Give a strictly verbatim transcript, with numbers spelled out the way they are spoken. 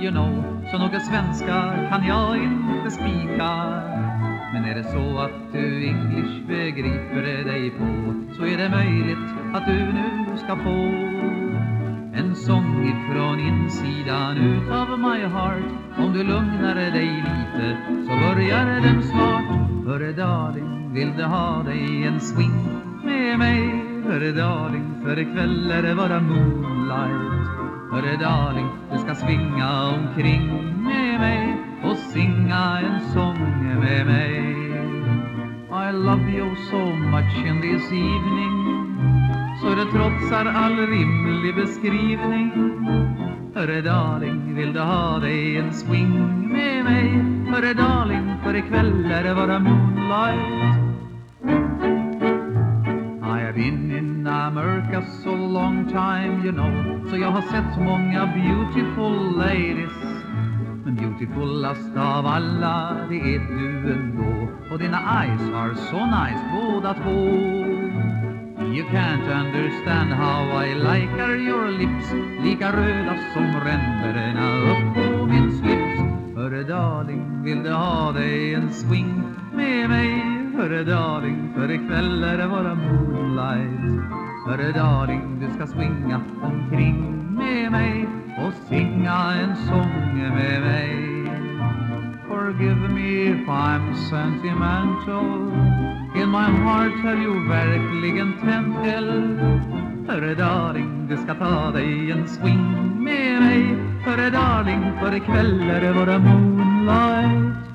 you know. Så några svenska kan jag inte spika. Men är det så att du English begriper dig på, så är det möjligt att du nu ska få en sång ifrån insidan utav my heart. Om du lugnar dig lite så börjar den snart. Hörre darling, vill du ha dig en swing med mig? Hörre darling, för ikväll är det bara moonlight. Hörre darling, du ska svinga omkring med mig och singa en sång med mig. I love you so much in this evening, så det trotsar all rimlig beskrivning. Hörre darling, vill du ha dig en swing med mig? Hörre darling, för ikväll är det bara moonlight. I have been in America so long time, you know, så jag har sett många beautiful ladies. Men beautifulast av alla, det är du ändå. Och dina eyes are so nice, båda två. You can't understand how I like are your lips, lika röda som ränderna upp på min slips. Hörre darling, vill du ha dig en swing med mig? Hörre darling, för ikväll är det bara moonlight. Hörre darling, du ska swinga omkring med mig och singa en sång med mig. Forgive me if I'm sentimental, in my heart är ju verkligen tänt eld. Hörre darling, du ska ta dig en swing med mig. Hörre darling, för ikväll är det bara moonlight.